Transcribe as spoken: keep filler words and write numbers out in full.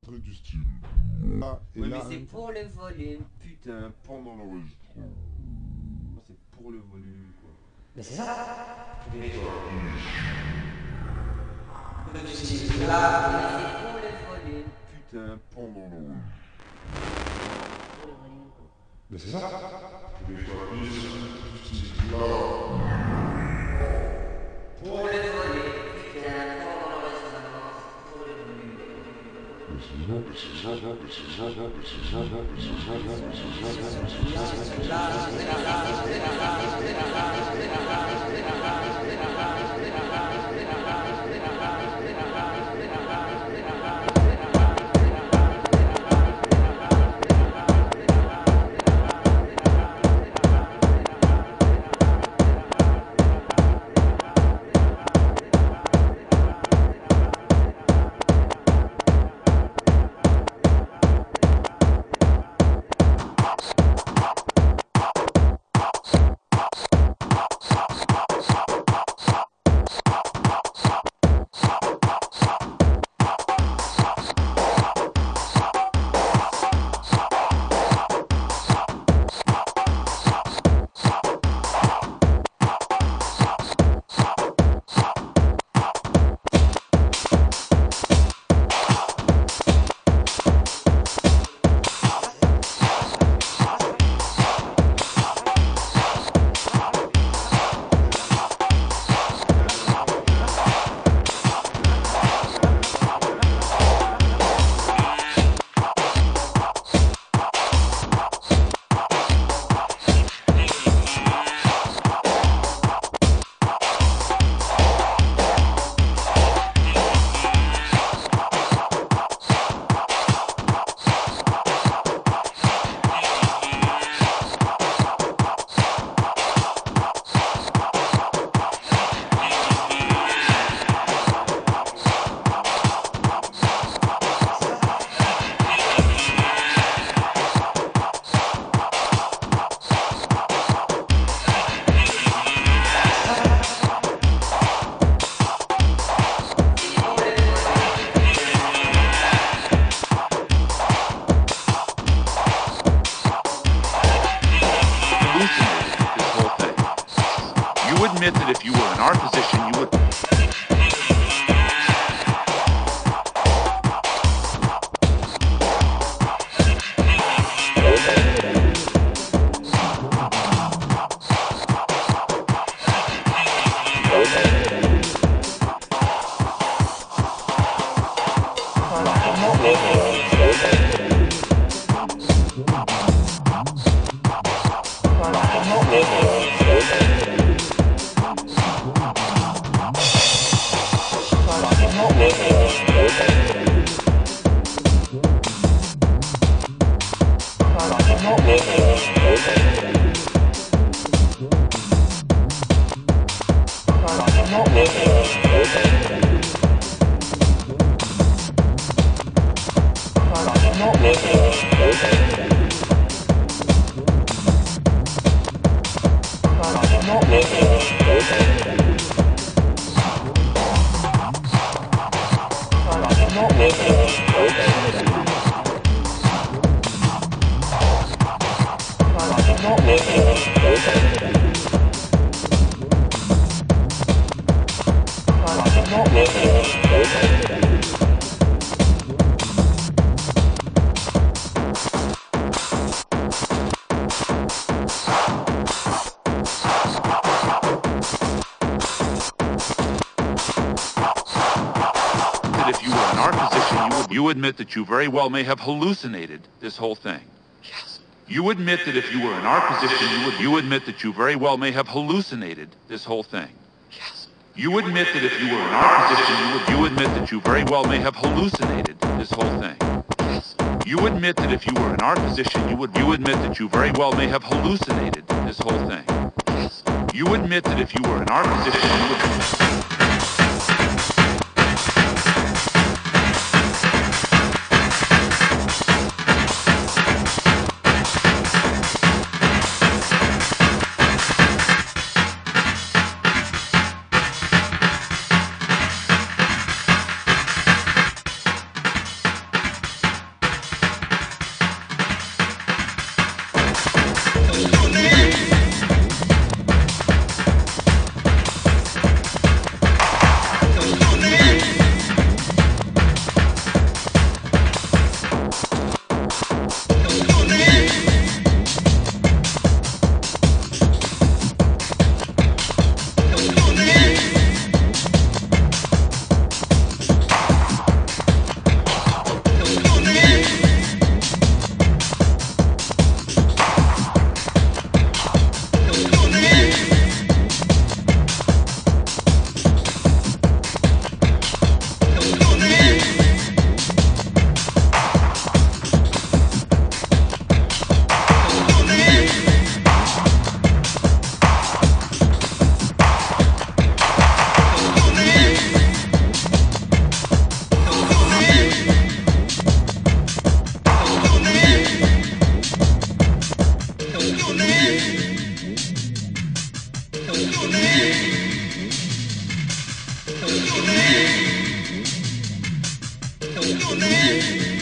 très du style. Là, et Oui, là, mais c'est pour le volume, putain. pendant l'enregistrement. Moi, c'est pour le volume, quoi. Mais c'est ça. Mais toi. Du style là, mais c'est pour le volume, putain. Pendant l'enregistrement. Pour le volume, quoi. Mais c'est ça. Des fois, du style là. Pour le volume, putain. Pendant l'enregistrement, pour le volume. Mais c'est ça, mais c'est ça, mais c'est ça, mais c'est ça, mais c'est ça, mais c'est ça, mais c'est ça. Admit that if you were in our position, you would. You admit that you very well may have hallucinated this whole thing. Yes. You admit that if you were in our position, you would. You admit that you very well may have hallucinated this whole thing. Yes. You admit that if you were in our position, you would. You admit that you very well may have hallucinated this whole thing. Yes. You admit that if you were in our position, you would. You admit that you very well may have hallucinated this whole thing. Yes. You admit that if you were in our position, you would. Thank you.